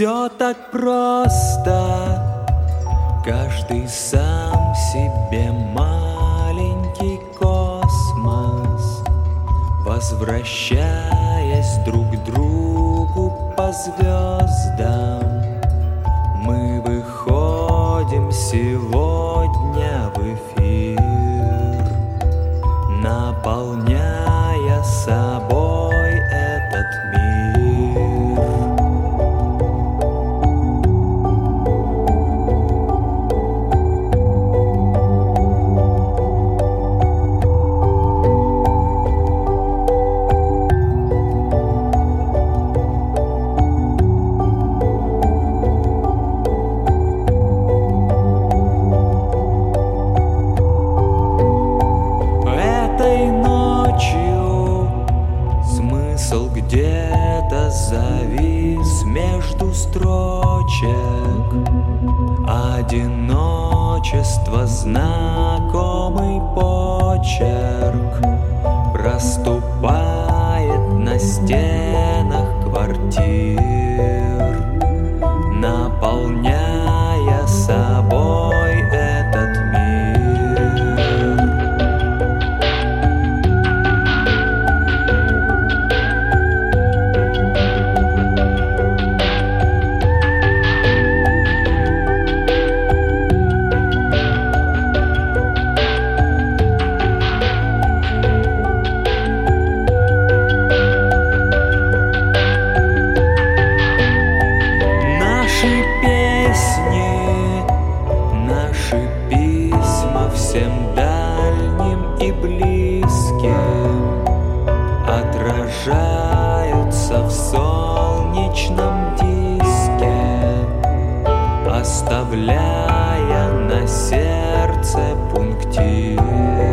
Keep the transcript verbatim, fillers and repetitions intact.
Все так просто, каждый сам себе маленький космос, возвращаясь друг к другу по звездам. Мы выходим сегодня в эфир, наполняя собой этот мир. Где-то завис между строчек, одиночество, знакомый почерк проступает на стенах квартир, наполняя собой этот мир. Всем дальним и близким отражаются в солнечном диске, оставляя на сердце пунктир.